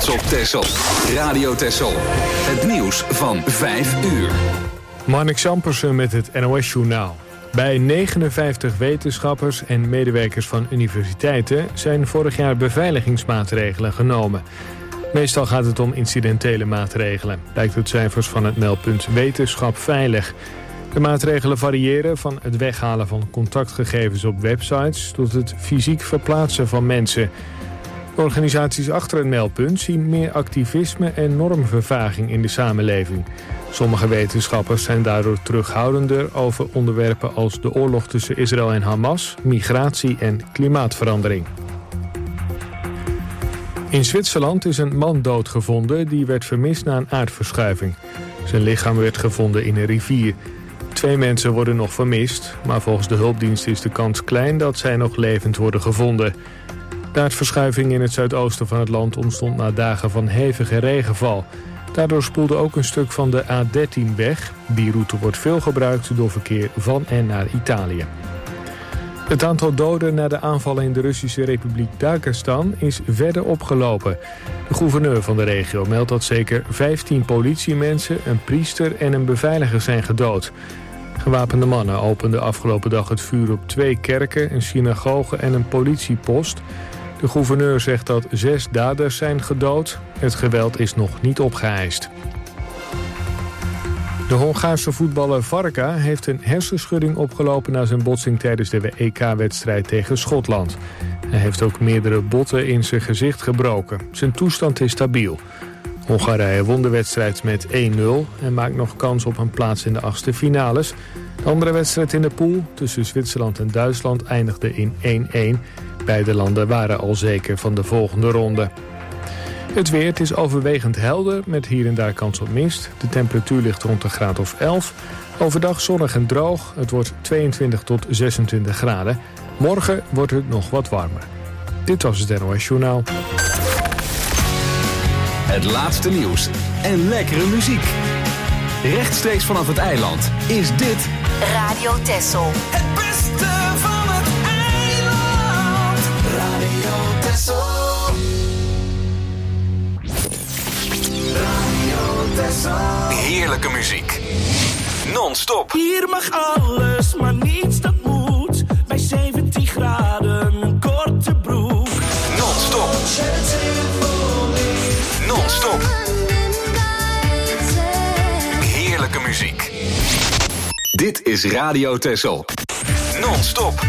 trots op Texel. Radio Texel. Het nieuws van 5 uur. Marnik Sampersen met het NOS-journaal. Bij 59 wetenschappers en medewerkers van universiteiten zijn vorig jaar beveiligingsmaatregelen genomen. Meestal gaat het om incidentele maatregelen, blijkt uit cijfers van het meldpunt Wetenschap Veilig. De maatregelen variëren van het weghalen van contactgegevens op websites tot het fysiek verplaatsen van mensen. De organisaties achter het meldpunt zien meer activisme en normvervaging in de samenleving. Sommige wetenschappers zijn daardoor terughoudender over onderwerpen als de oorlog tussen Israël en Hamas, migratie en klimaatverandering. In Zwitserland is een man doodgevonden die werd vermist na een aardverschuiving. Zijn lichaam werd gevonden in een rivier. 2 mensen worden nog vermist, maar volgens de hulpdienst is de kans klein dat zij nog levend worden gevonden. De aardverschuiving in het zuidoosten van het land ontstond na dagen van hevige regenval. Daardoor spoelde ook een stuk van de A13 weg. Die route wordt veel gebruikt door verkeer van en naar Italië. Het aantal doden na de aanvallen in de Russische Republiek Dagestan is verder opgelopen. De gouverneur van de regio meldt dat zeker 15 politiemensen, een priester en een beveiliger zijn gedood. Gewapende mannen openden afgelopen dag het vuur op 2 kerken, een synagoge en een politiepost. De gouverneur zegt dat 6 daders zijn gedood. Het geweld is nog niet opgeëist. De Hongaarse voetballer Varga heeft een hersenschudding opgelopen na zijn botsing tijdens de EK-wedstrijd tegen Schotland. Hij heeft ook meerdere botten in zijn gezicht gebroken. Zijn toestand is stabiel. Hongarije won de wedstrijd met 1-0 en maakt nog kans op een plaats in de 8e finales. De andere wedstrijd in de pool tussen Zwitserland en Duitsland eindigde in 1-1. Beide landen waren al zeker van de volgende ronde. Het weer, het is overwegend helder met hier en daar kans op mist. De temperatuur ligt rond een graad of 11. Overdag zonnig en droog. Het wordt 22 tot 26 graden. Morgen wordt het nog wat warmer. Dit was het NOS Journaal. Het laatste nieuws en lekkere muziek. Rechtstreeks vanaf het eiland is dit Radio Texel. Het beste van het eiland. Radio Texel. Radio Texel. heerlijke muziek. Non-stop. Hier mag alles, maar niets dat moet. Bij 17 graden een korte broek. Non-stop. Non-stop. Heerlijke muziek. Dit is Radio Texel. Non-stop.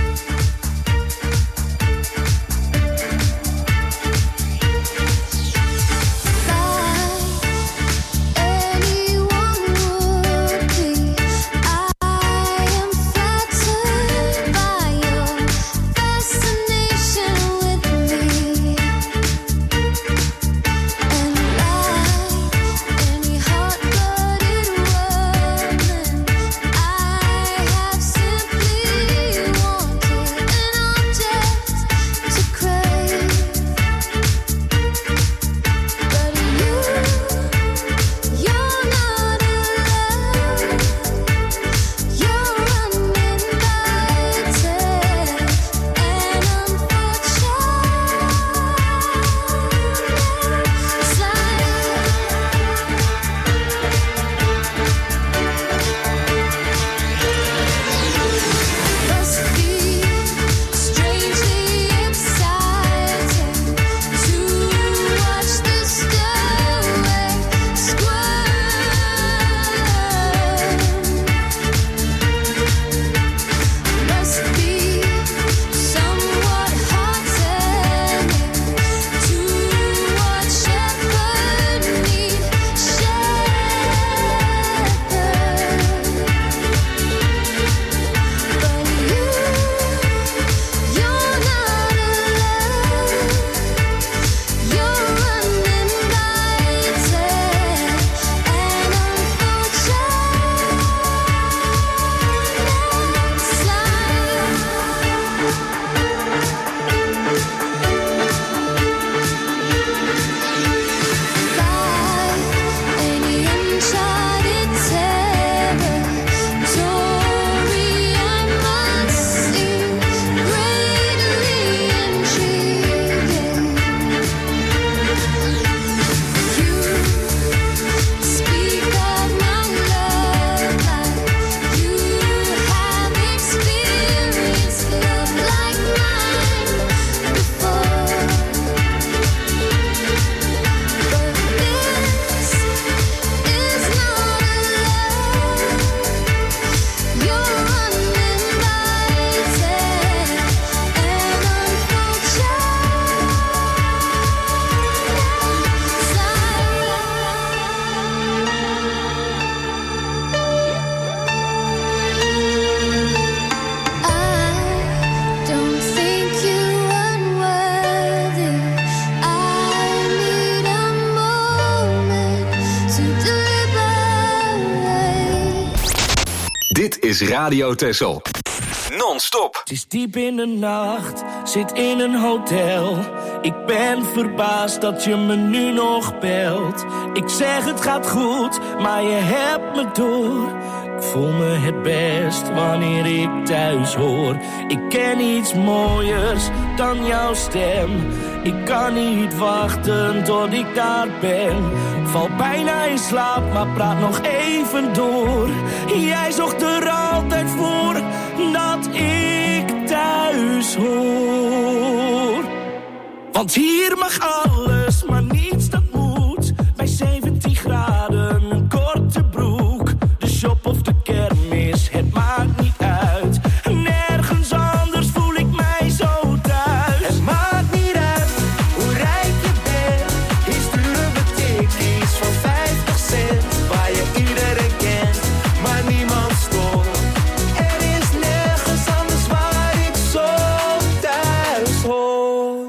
is Radio Texel. Non-stop. Het is diep in de nacht, zit in een hotel. Ik ben verbaasd dat je me nu nog belt. Ik zeg het gaat goed, maar je hebt me door. Ik voel me het best wanneer ik thuis hoor. Ik ken iets mooiers dan jouw stem. Ik kan niet wachten tot ik daar ben. Val bijna in slaap, maar praat nog even door. Jij zocht er altijd voor dat ik thuis hoor. Want hier mag alles, maar niets dat moet. Bij 17 graden, een korte broek. De shop of de kermis, het maakt niet uit. Nergens anders voel ik mij zo thuis. Het maakt niet uit hoe rijk je bent. Hier sturen we tikkies van 50 cent. Waar je iedereen kent, maar niemand stoort. Er is nergens anders waar ik zo thuis hoor.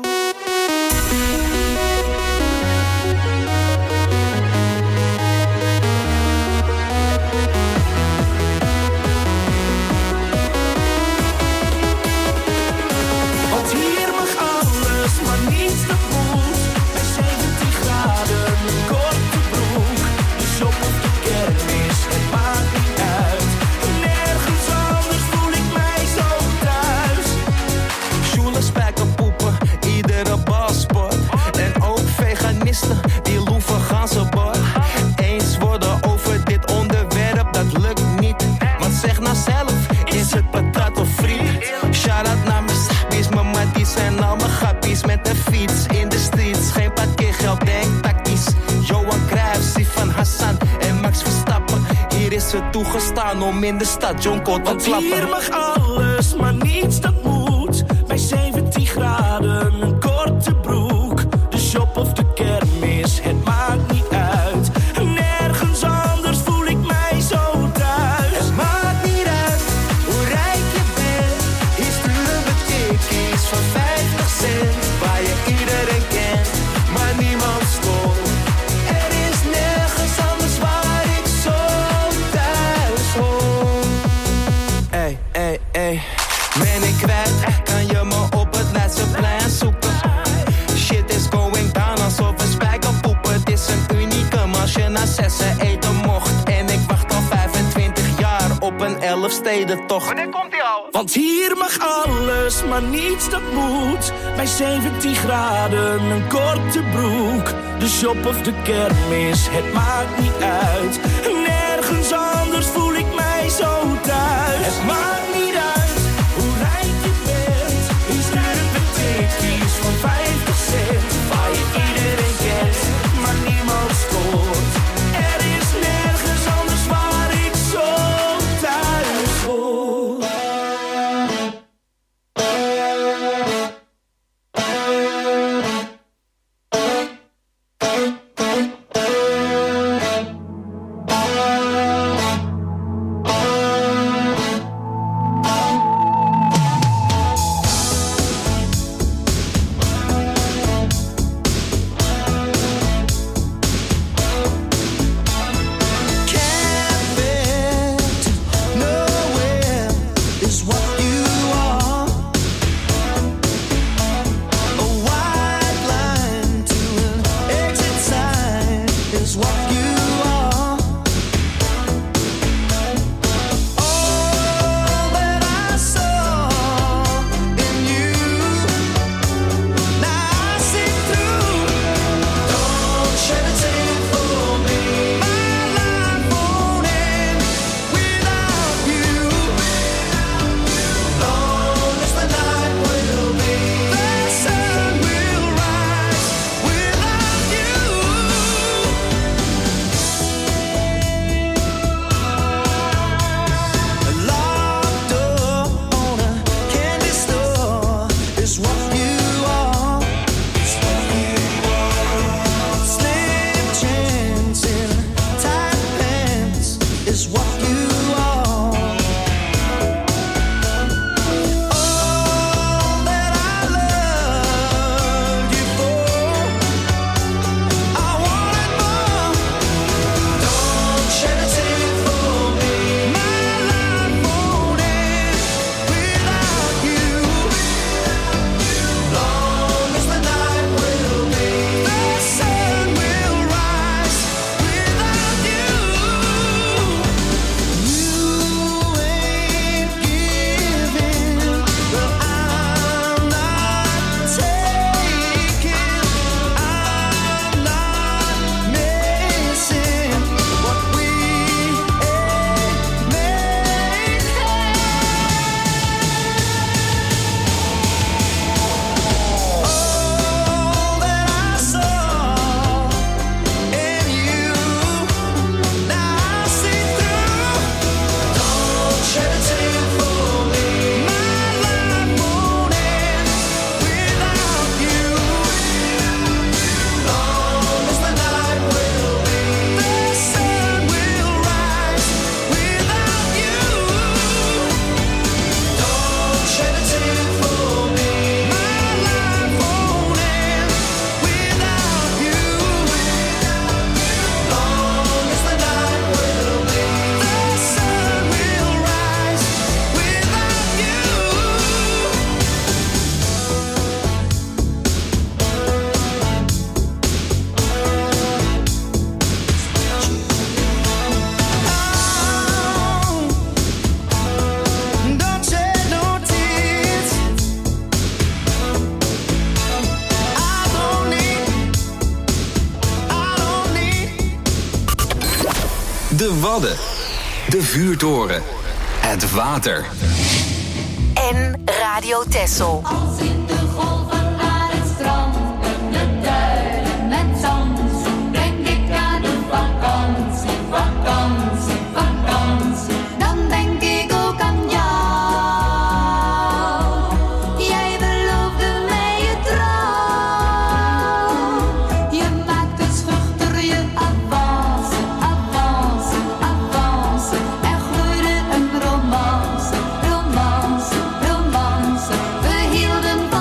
Want hier mag alles, maar niets dat moet. Bij 17 graden, een korte broek. De shop of de kermis, het maakt niet uit. Nergens anders voel ik mij zo thuis. Sjoelen, spijkerpoepen, iedere balsport. En ook veganisten, die loeven ganzenbord. Eens worden over dit onderwerp, dat lukt niet. Want zeg nou zelf, is het patat of friet? Shout-out naar mijn sappies, mijn matties en al mijn grappies. Met de fiets in de streets, geen parkeergeld, denk tactisch. Johan Cruijff, Sifan Hassan en Max Verstappen. Hier is het toegestaan om in de stad jonko te Want klappen. hier mag alles, maar niets dat moet. Bij 17 graden, een korte broek. De shop of de kermis, het maakt niet uit. Nergens anders voel ik mij zo thuis. Het maakt niet uit hoe rijk je bent. Hier sturen we tikkies van 50 cent. Waar je iedereen kent, maar niemand stoort. Er is nergens anders waar ik zo thuis hoor. Ey, ey, ey. Ben ik kwijt, kan je me op het Leidseplein zoeken. Shit is going down alsof we spijkerpoepen. Het is een unicum als je na 6 eten mocht. En ik wacht al 25 jaar op een 11 steden tocht. Wanneer komt die al? Want hier mag alles, maar niets dat moet. Bij 17 graden, een korte broek. De shop of de kermis, het maakt niet uit. Nergens anders voel ik mij zo thuis. Het maakt niet uit hoe rijk je bent. Hier sturen we tikkies van 50 cent. Waar je iedereen kent, maar niemand stoort. Er is nergens anders waar ik zo thuis hoor. De Wadden. De vuurtoren. Het water. En Radio Texel. Als in de golven aan het strand, de duinen met zand, denk ik aan de vakantie, vakantie, vakantie. Dan denk ik ook aan jou. Jij beloofde mij je trouw. Je maakte schuchter je avance, avance, avance. Er groeide een romance, romance, romance. We hielden van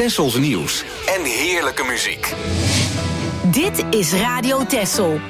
Tessels nieuws en heerlijke muziek. Dit is Radio Tessel.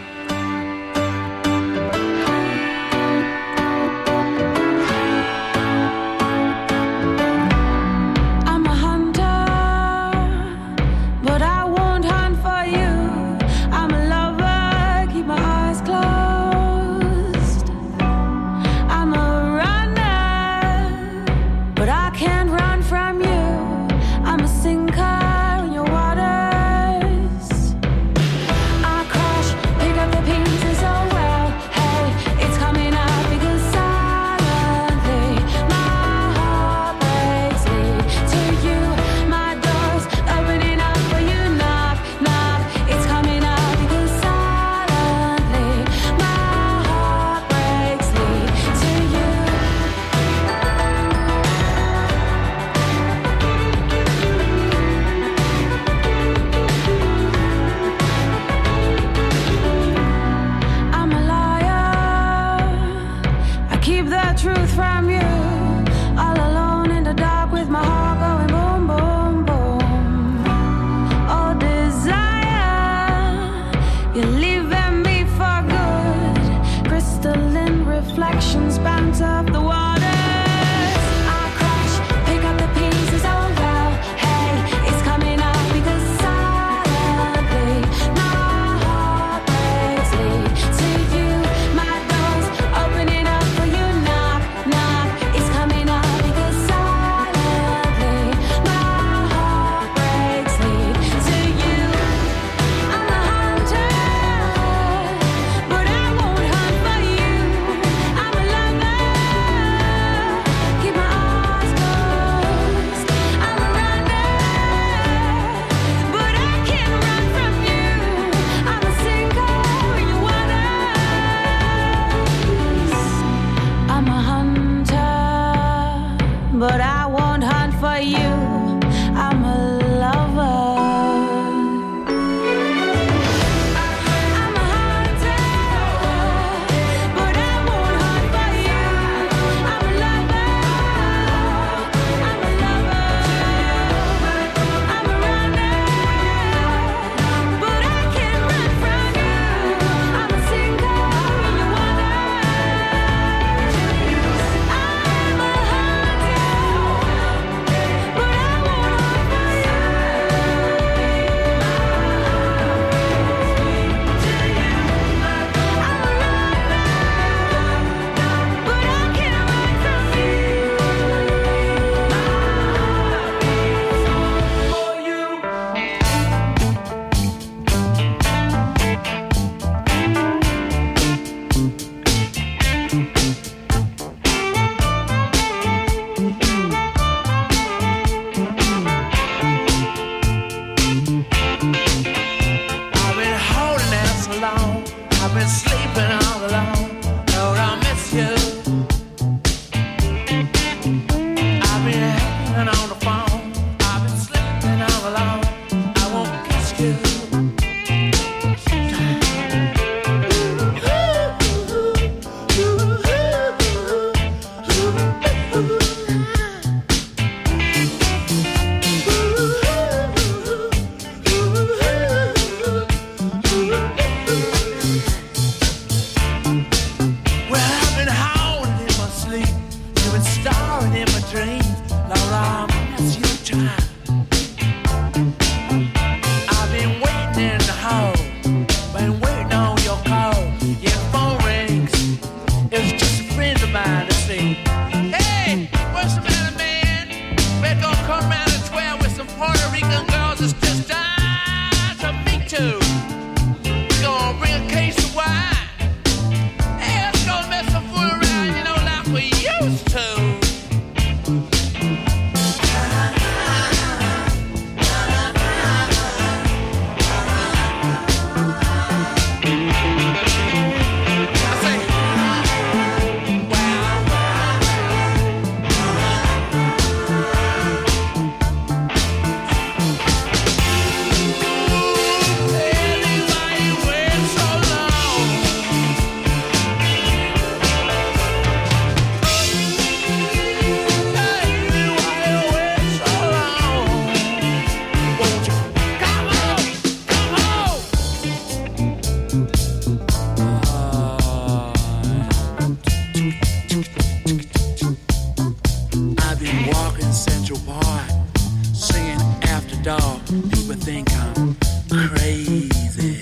dog, people think I'm crazy.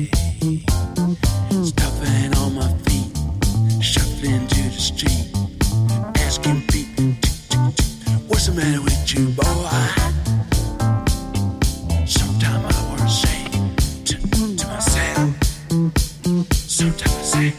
Stuffing on my feet, shuffling to the street, asking people, what's the matter with you, boy? Sometimes I want to say to myself, sometimes I say,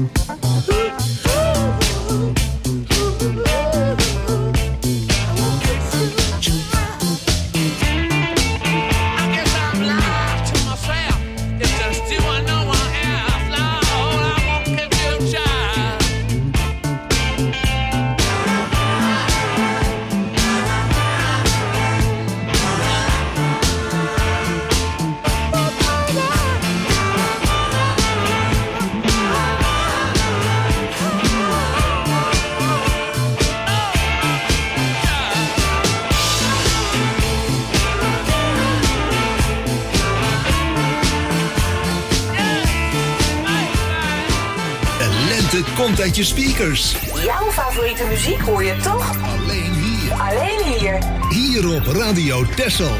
komt uit je speakers. Jouw favoriete muziek hoor je toch? Alleen hier. Alleen hier. Hier op Radio Texel.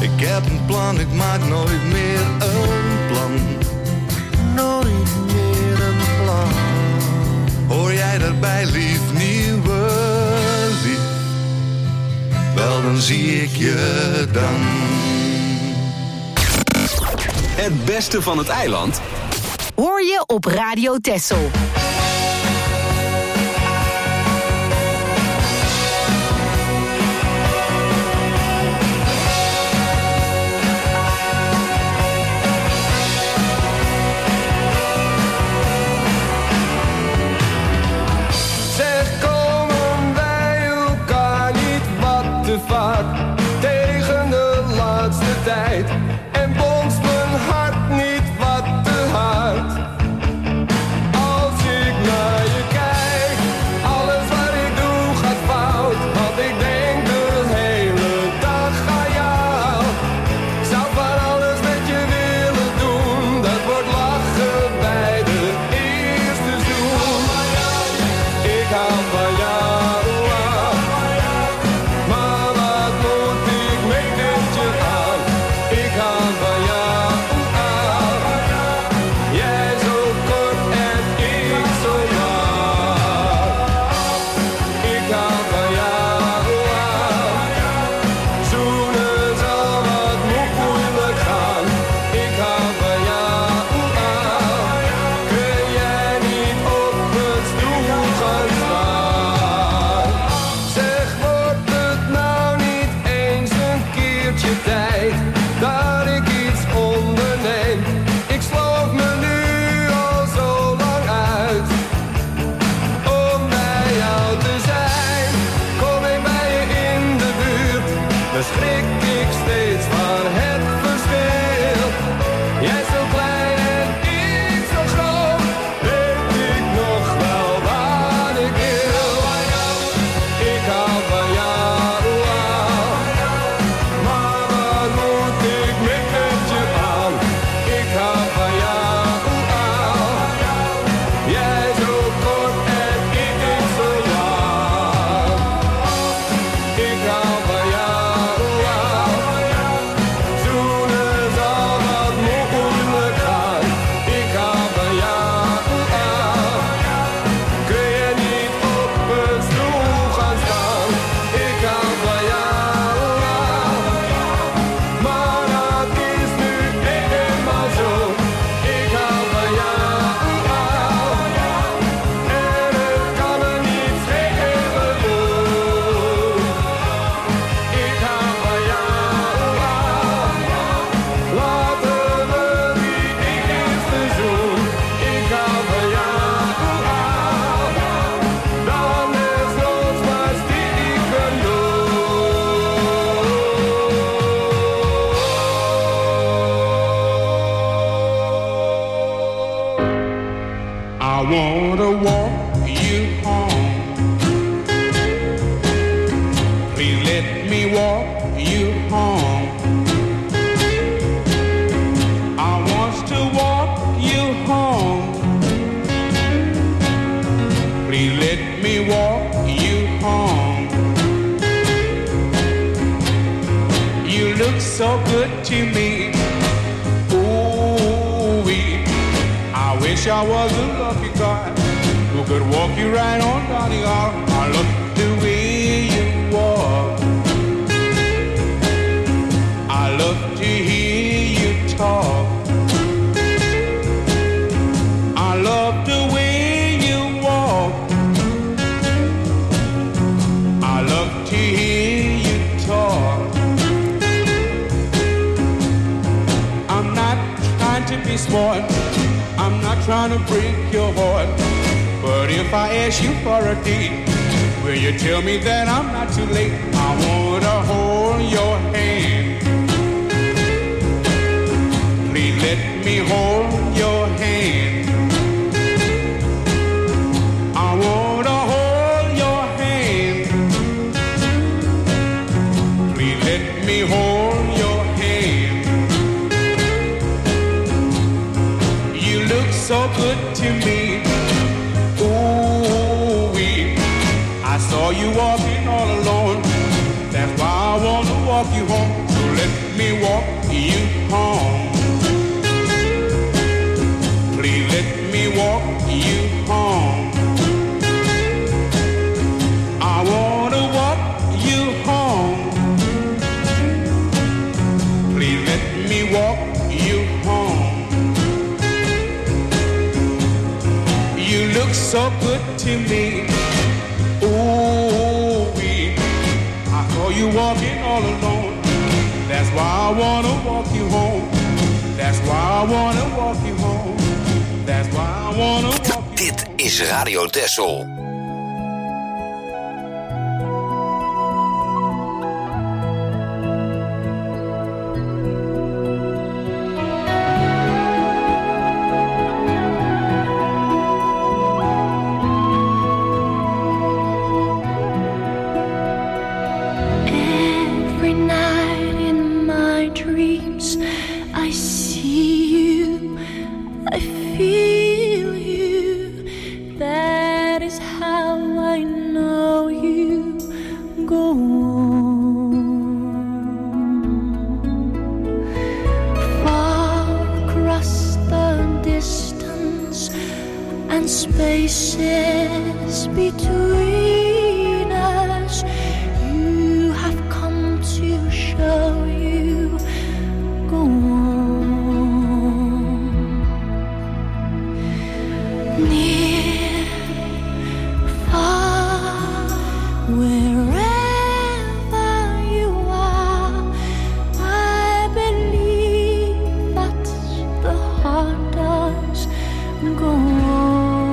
Ik heb een plan, ik maak nooit meer een plan. Nooit meer een plan. Hoor jij daarbij, lief, nieuwe lief? Wel, dan zie ik je dan. Het beste van het eiland hoor je op Radio Texel. Tegen de laatste tijd. En bonst mijn hart niet wat te hard. Als ik naar je kijk, alles wat ik doe gaat fout. Want ik denk de hele dag aan jou. Ik zou van alles met je willen doen. Dat wordt lachen bij de eerste zoen. Ik hou van jou. So good to me, ooh-wee. I wish I was a lucky guy who could walk you right on down the aisle. I love the way you walk. I love to hear you talk. I love the way you walk. I love to hear you talk. To be smart, I'm not trying to break your heart, but if I ask you for a date, will you tell me that I'm not too late? I wanna hold your hand. Please let me hold your hand. I wanna hold your hand. Please let me hold your hand. So good to me, ooh-wee. I saw you walking all alone. That's why I want to walk you home. So let me walk you home. Please let me walk you home. I wanna walk you home. Please let me walk you home. You look so good to me. Ooh, I saw you walking all alone. That's why I wanna walk you home. That's why I wanna walk you home. That's why I wanna walk you Dit is Radio Texel. Spaces between us, you have come to show you. Go on. Near, far, wherever you are, I believe that the heart does go on.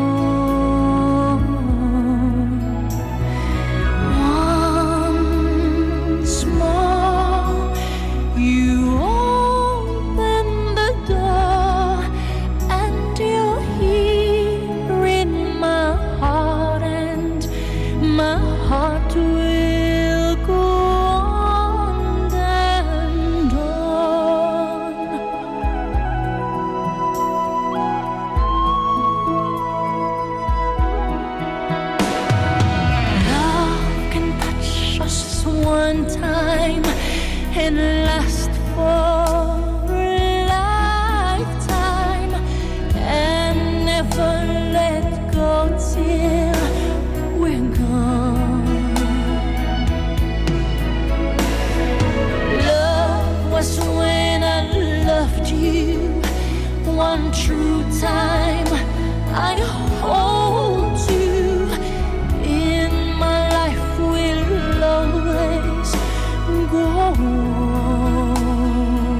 One time and last for a lifetime and never let go till we're gone. Love was when I loved you one true time. I hold you in my life will always go on.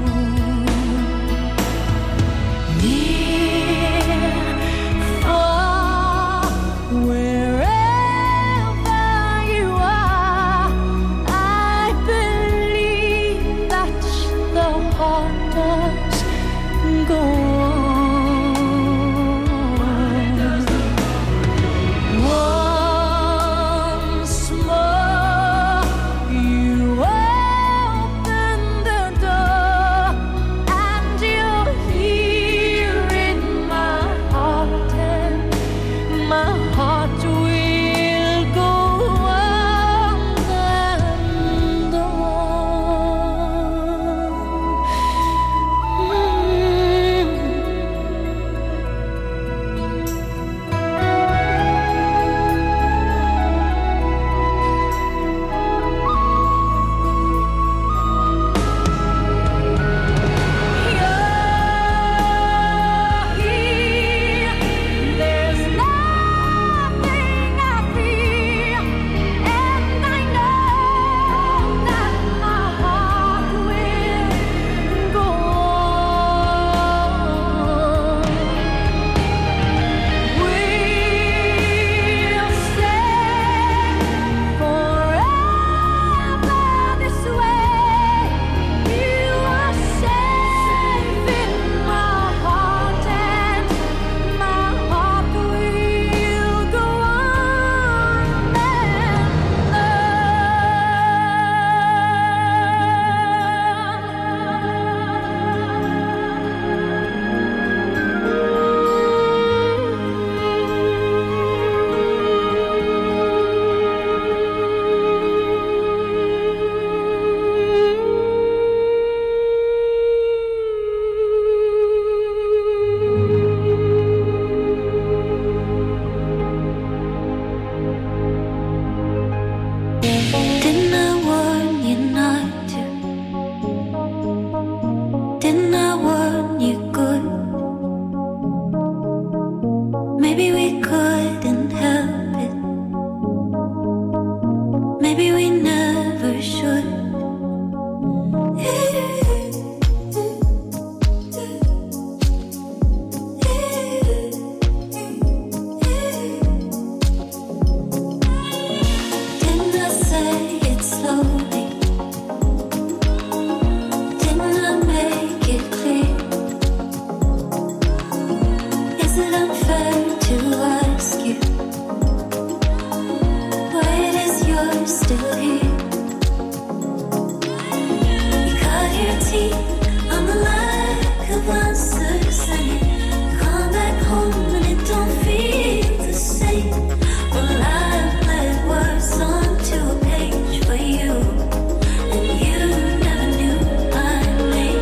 tea on the lack of answers, and come back home and it don't feel the same. Well, I played words onto a page for you, and you never knew my name.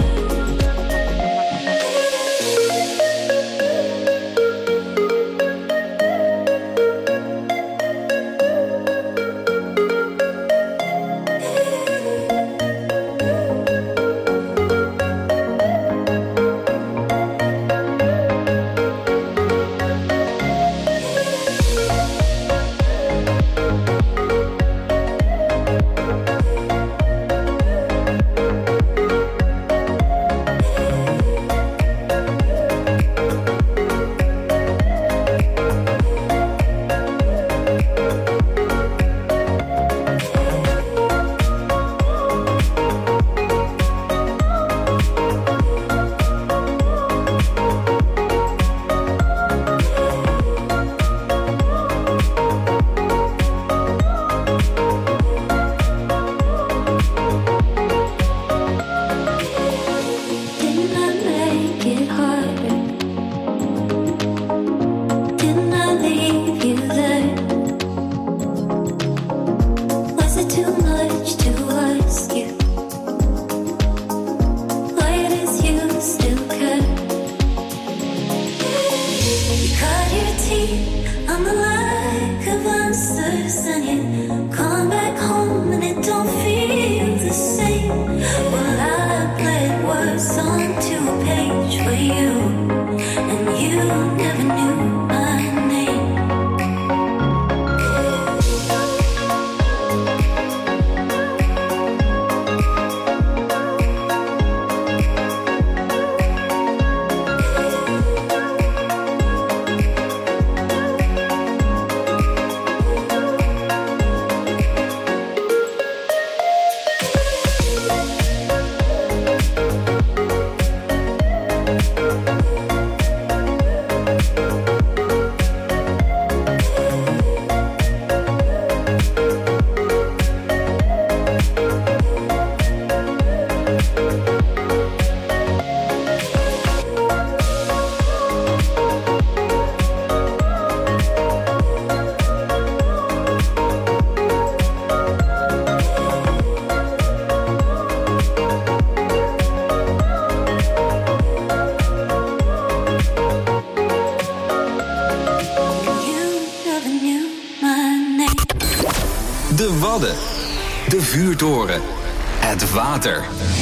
De Wadden. De vuurtoren. Het water.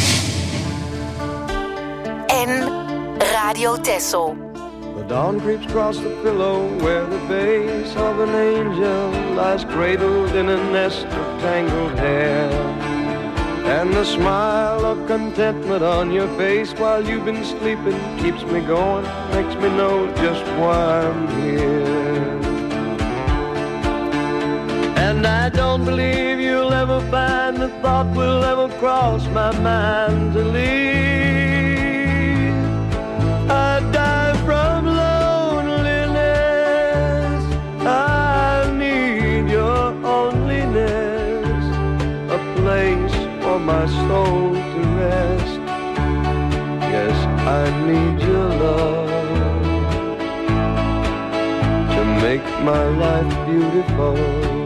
En Radio Texel. The dawn creeps across the pillow where the face of an angel lies cradled in a nest of tangled hair. And the smile of contentment on your face while you've been sleeping keeps me going, makes me know just why I'm here. And I don't believe you'll ever find the thought will ever cross my mind to leave. I die from loneliness. I need your loneliness, a place for my soul to rest. Yes, I need your love to make my life beautiful.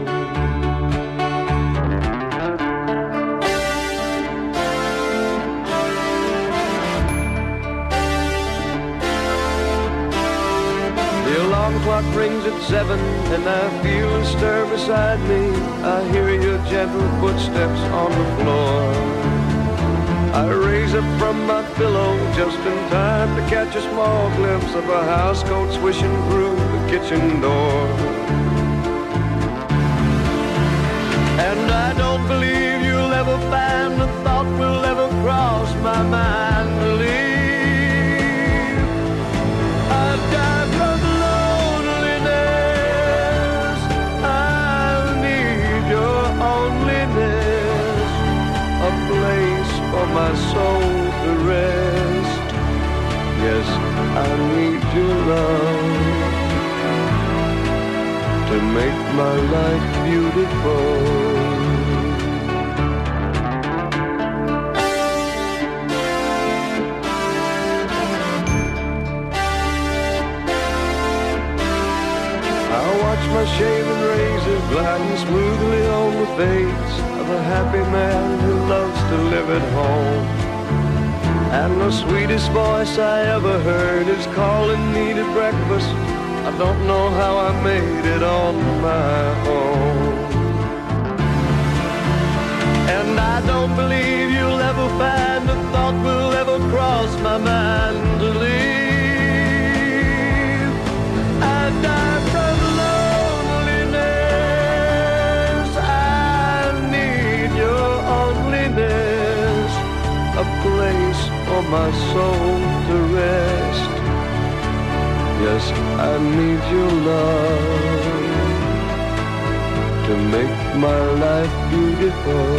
The alarm clock rings at 7 and I feel a stir beside me. I hear your gentle footsteps on the floor. I raise up from my pillow just in time to catch a small glimpse of a housecoat swishing through the kitchen door. And I don't believe you'll ever find a thought will ever cross my mind to leave. I die from loneliness. I need your loneliness, a place for my soul to rest. Yes, I need your love to make my life beautiful. gliding smoothly on the face of a happy man who loves to live at home. And the sweetest voice I ever heard is calling me to breakfast. I don't know how I made it on my own. And I don't believe you'll ever find a thought will ever cross my mind to leave. I die from loneliness. I need your onlyness, a place for my soul to rest. Yes, I need your love to make my life beautiful.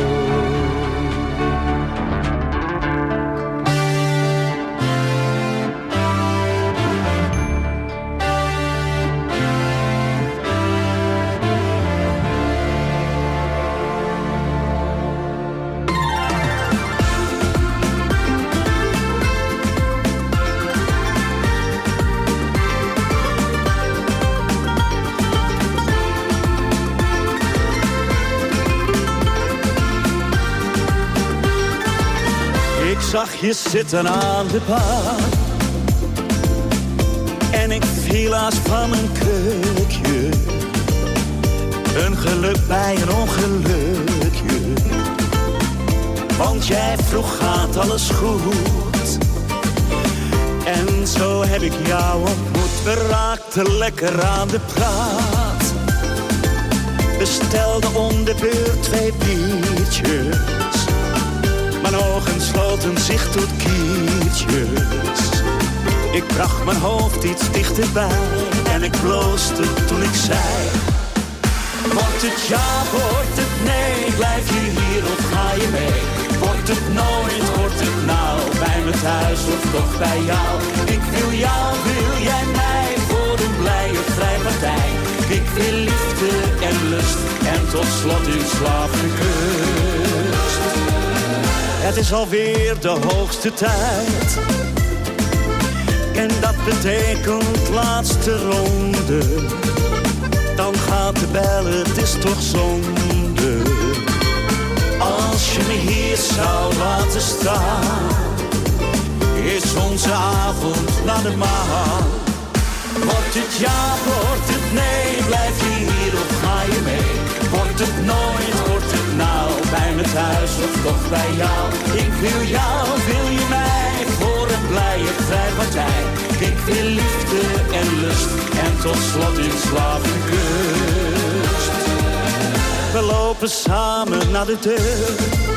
Ik zag je zitten aan de bar en ik viel als van een krukje. Een geluk bij een ongelukje. Want jij vroeg, gaat alles goed? En zo heb ik jou ontmoet. We raakten lekker aan de praat. Bestelden om de beurt 2 biertjes. Mijn ogen sloten zich tot kiertjes. Ik bracht mijn hoofd iets dichterbij en ik bloosde toen ik zei: wordt het ja, wordt het nee, blijf je hier of ga je mee? Wordt het nooit, wordt het nou, bij me thuis of toch bij jou? Ik wil jou, wil jij mij, voor een blije vrijpartij. Ik wil liefde en lust en tot slot in slaap gekust. Het is alweer de hoogste tijd. En dat betekent laatste ronde. Dan gaat de bel, het is toch zonde. Als je me hier zou laten staan, is onze avond naar de maan. Wordt het ja, wordt het nee, blijf je hier of ga je mee? Wordt het nooit, wordt het nou, bij me thuis of toch bij jou? Ik wil jou, wil je mij, voor een blije vrijpartij. Ik wil liefde en lust en tot slot in slaap gekust. We lopen samen naar de deur.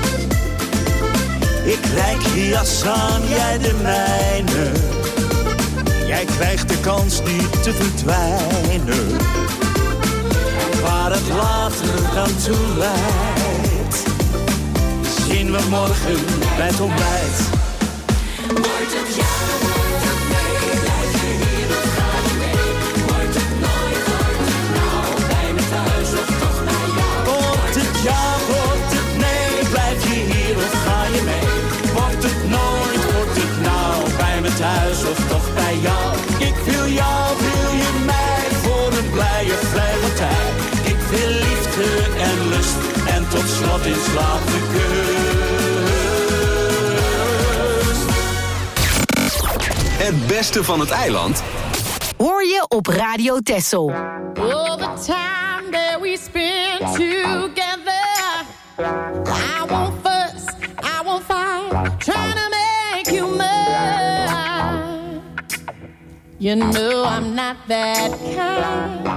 Ik reik je jas aan, jij de mijne. Jij krijgt de kans niet te verdwijnen. Waar het later dan toe leidt, zien we morgen bij het ontbijt. Wordt het ja, wordt het nee, blijf je hier of ga je mee? Wordt het nooit, wordt het nou, bij me thuis of toch bij jou? Wordt het ja, wordt het nee, blijf je hier of ga je mee? Wordt het nooit, wordt het nou, bij me thuis of toch bij jou? Ik wil jou, wil je mij, voor een blije vrijpartij. Ik wil liefde en lust en tot slot in slaap gekust. Het beste van het eiland hoor je op Radio Texel. All the time that we spend together, I won't fuss, I won't fight, trying to make you mine. You know I'm not that kind.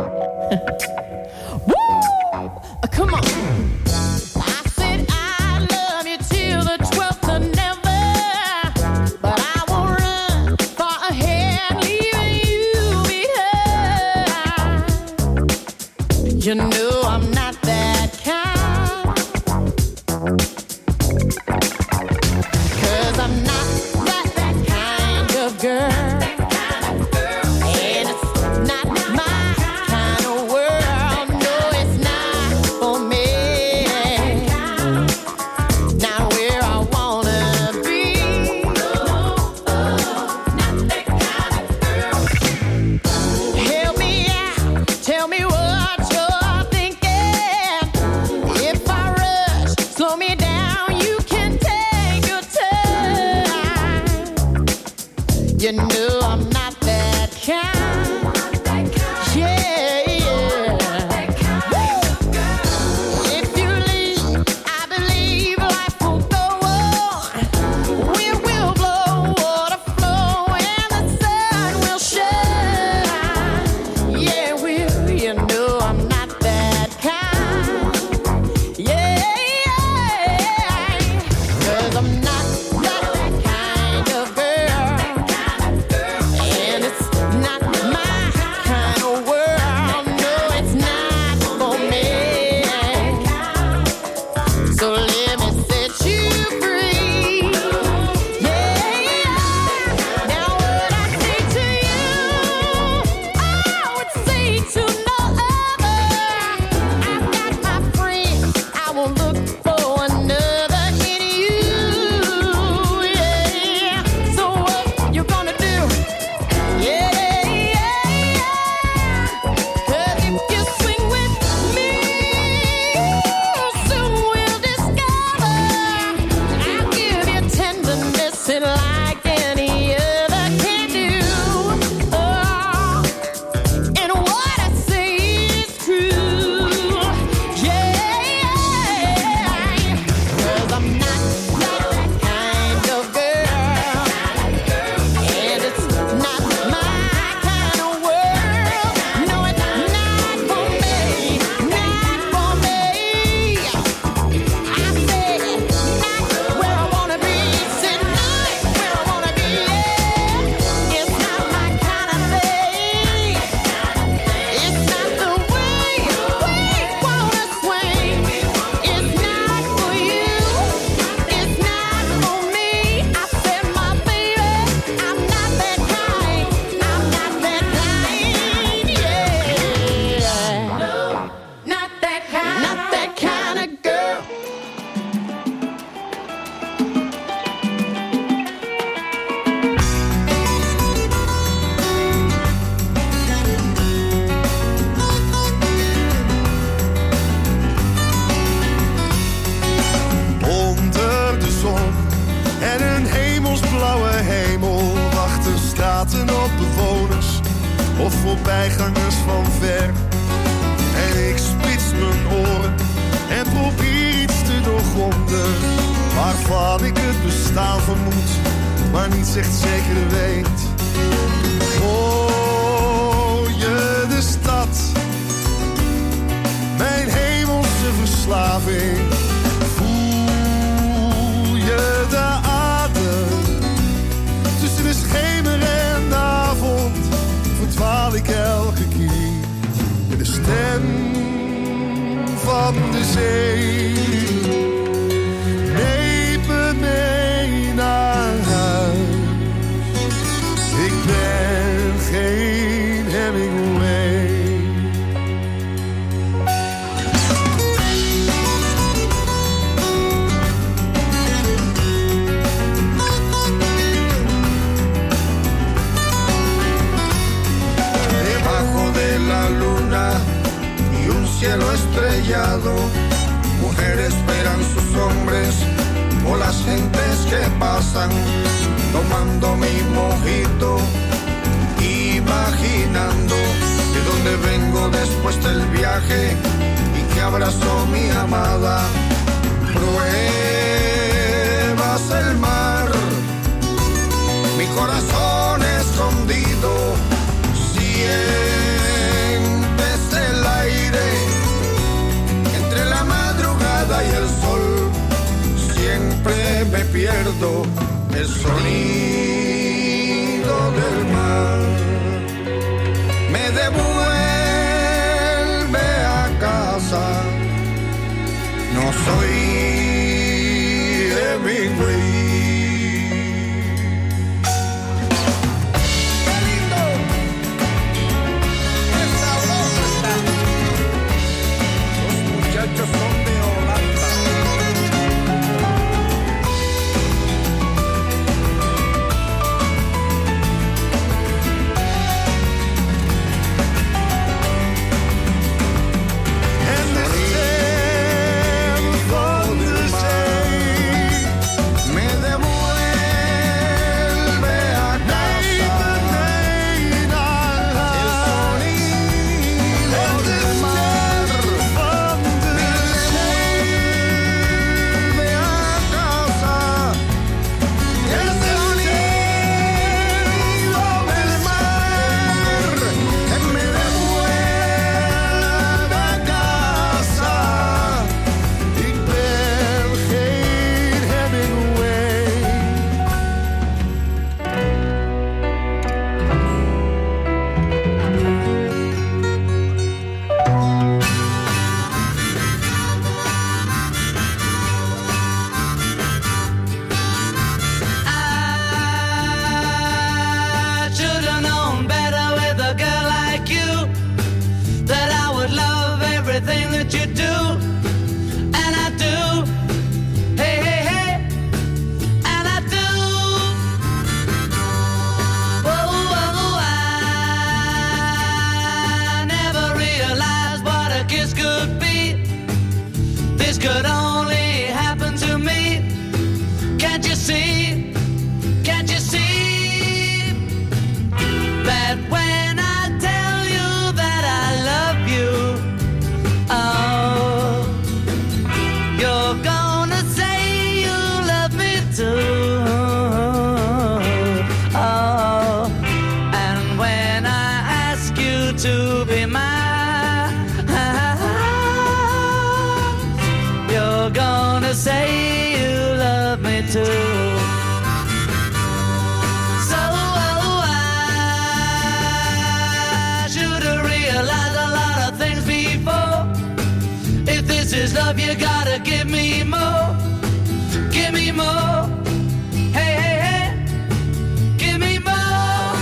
Woo! Come on. I said I love you till the 12th of never, but I won't run far ahead, leaving you behind. You know I'm not that kind, 'cause I'm not that kind of girl. And it's not my kind of world. No, it's not for me. You know I'm not that kind. Yeah, yeah. If you leave, I believe life will go on. Wind will blow, water flow, and the sun will shine. Yeah, will you know I'm not that kind. Yeah, yeah. 'Cause I'm not that kind of girl. And it's not my kind of world. No, it's not for me. So let me set you free. Yeah. Now what I say to you, I would say to no other. I've got my friends, I won't look for another in you. Yeah. So what you gonna do? Yeah, yeah, yeah. 'Cause if you swing with me, soon we'll discover I'll give you tenderness and like any other can do. Oh, and what I say is true. Yeah, 'cause I'm not that kind of girl. And it's not my kind of world. No, it's not for me. Not for me. I said, not where I wanna be. Said not where I wanna be. Yeah. It's not my kind of thing. It's not the way we wanna swing. It's not for you. It's not for me. I said, my baby, I'm not that kind. I'm not that kind. Yeah. No, not that kind. Not that kind of girl. Onder de zon en een hemelsblauwe hemel wachten straten op bewoners of voorbijgangers van ver. En ik spits mijn oren en probeer iets te doorgronden waarvan ik het bestaan vermoed, maar niet echt zeker weet. Hoor je de stad, mijn hemelse verslaving? Voel je de adem tussen de schemer en de avond? Verdwaal ik elke keer in de stem van de zee. Neem me mee naar huis. Ik ben geen Hemingway. Debajo de la luna y un cielo estrellado, mujeres esperan sus hombres o las gentes que pasan, tomando mi mojito, imaginando de dónde vengo después del viaje y que abrazó mi amada. Pruebas el mar, mi corazón escondido, sientes el aire entre la madrugada y el sol. Siempre me pierdo el sonido del mar. Me devuelve a casa. No soy Hemingway. ¡Qué lindo! ¡Qué sabroso está! Los muchachos son de Holanda. that you do, and I do. Hey, hey, hey, and I do. Oh, oh, I never realized what a kiss could be. This could only happen to me. Can't you see? Can't you see that when I tell you that I love you, oh, you're gonna say you love me too. Oh, and when I ask you to be mine, you're gonna say you love me too. So I should have realized a lot of things before. If this is love, you gotta give me more. Give me more. Hey, hey, hey. Give me more.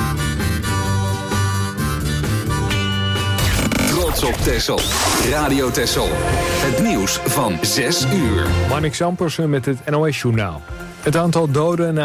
Trots op Texel. Radio Texel. Het nieuws van 6 uur. Marnix Ampersen met het NOS-journaal. Het aantal doden na